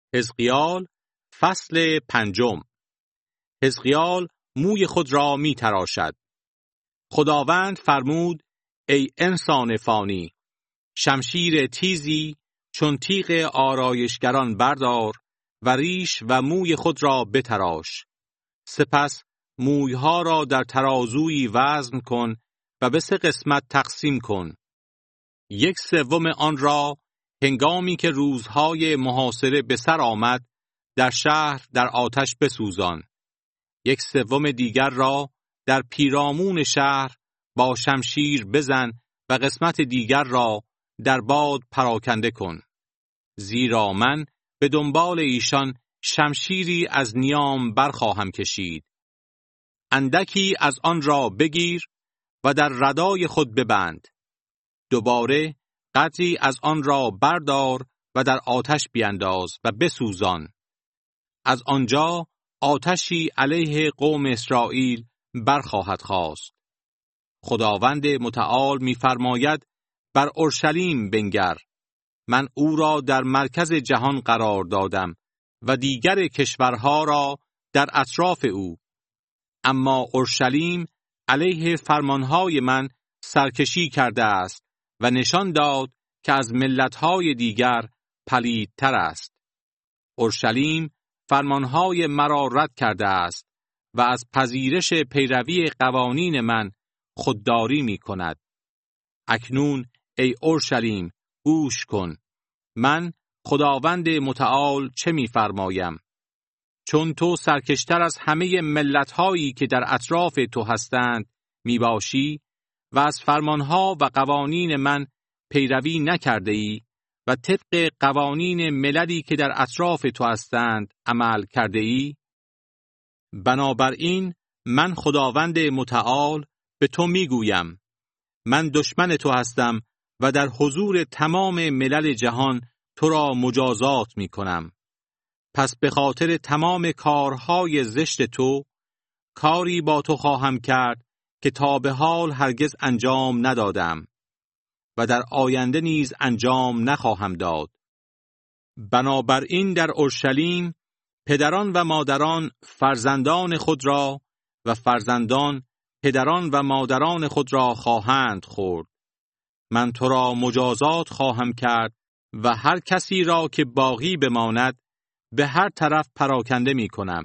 حزقیال فصل 5. حزقیال موی خود را می تراشد. خداوند فرمود: ای انسان فانی، شمشیر تیزی چون تیغ آرایشگران بردار و ریش و موی خود را بتراش. سپس مویها را در ترازویی وزن کن و به 3 قسمت تقسیم کن. 1/3 آن را هنگامی که روزهای محاصره به سر آمد در شهر در آتش بسوزان. 1/3 دیگر را در پیرامون شهر با شمشیر بزن و قسمت دیگر را در باد پراکنده کن. زیرا من به دنبال ایشان شمشیری از نیام برخواهم کشید. اندکی از آن را بگیر و در ردای خود ببند. دوباره قدری از آن را بردار و در آتش بینداز و بسوزان. از آنجا آتشی علیه قوم اسرائیل برخواهد خاست. خداوند متعال می‌فرماید: بر اورشلیم بنگر. من او را در مرکز جهان قرار دادم و دیگر کشورها را در اطراف او. اما اورشلیم علیه فرمانهای من سرکشی کرده است و نشان داد که از ملتهای دیگر پلیدتر است. اورشلیم فرمانهای مرا رد کرده است و از پذیرش پیروی قوانین من خودداری می کند. اکنون ای اورشلیم گوش کن. من خداوند متعال چه می فرمایم؟ چون تو سرکشتر از همه ملتهایی که در اطراف تو هستند می باشی و از فرمانها و قوانین من پیروی نکرده ای و طبق قوانین مللی که در اطراف تو هستند عمل کرده ای، بنابراین من خداوند متعال به تو می گویم: من دشمن تو هستم و در حضور تمام ملل جهان تو را مجازات می کنم. پس به خاطر تمام کارهای زشت تو، کاری با تو خواهم کرد که تا به حال هرگز انجام ندادم و در آینده نیز انجام نخواهم داد. بنابراین در اورشلیم پدران و مادران فرزندان خود را و فرزندان پدران و مادران خود را خواهند خورد. من تو را مجازات خواهم کرد و هر کسی را که باقی بماند به هر طرف پراکنده می کنم.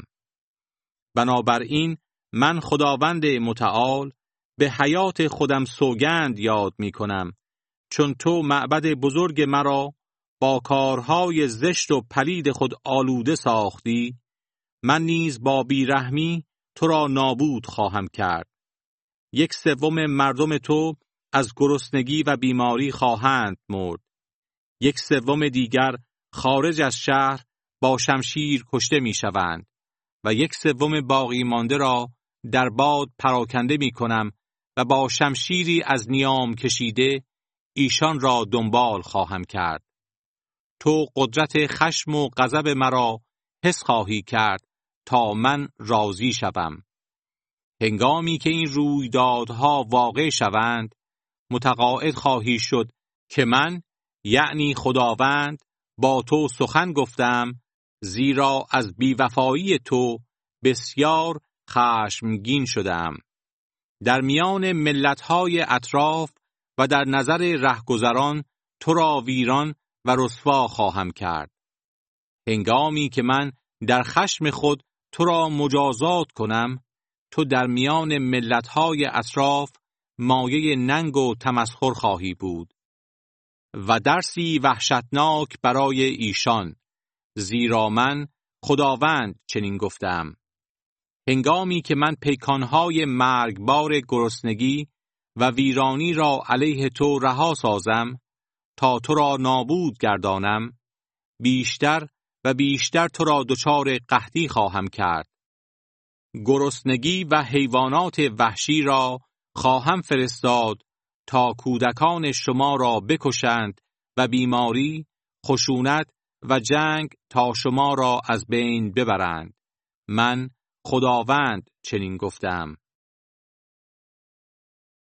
بنابراین من خداوند متعال به حیات خودم سوگند یاد می کنم، چون تو معبد بزرگ مرا با کارهای زشت و پلید خود آلوده ساختی، من نیز با بیرحمی تو را نابود خواهم کرد. 1/3 مردم تو از گرسنگی و بیماری خواهند مرد. 1/3 دیگر خارج از شهر با شمشیر کشته می شوند و 1/3 باقی مانده را در باد پراکنده می کنم و با شمشیری از نیام کشیده ایشان را دنبال خواهم کرد. تو قدرت خشم و غضب مرا حس خواهی کرد تا من راضی شوم. هنگامی که این رویدادها واقع شوند، متقاعد خواهی شد که من، یعنی خداوند، با تو سخن گفتم، زیرا از بیوفایی تو بسیار خشمگین شدم. در میان ملت‌های اطراف و در نظر رهگذران تو را ویران و رسوا خواهم کرد. هنگامی که من در خشم خود تو را مجازات کنم، تو در میان ملت‌های اطراف مایه ننگ و تمسخر خواهی بود و درسی وحشتناک برای ایشان، زیرا من خداوند چنین گفتم. هنگامی که من پیکانهای مرگبار گرسنگی و ویرانی را علیه تو رها سازم تا تو را نابود گردانم، بیشتر و بیشتر تو را دچار قحطی خواهم کرد. گرسنگی و حیوانات وحشی را خواهم فرستاد تا کودکان شما را بکشند و بیماری، خشونت و جنگ تا شما را از بین ببرند. من خداوند چنین گفتم.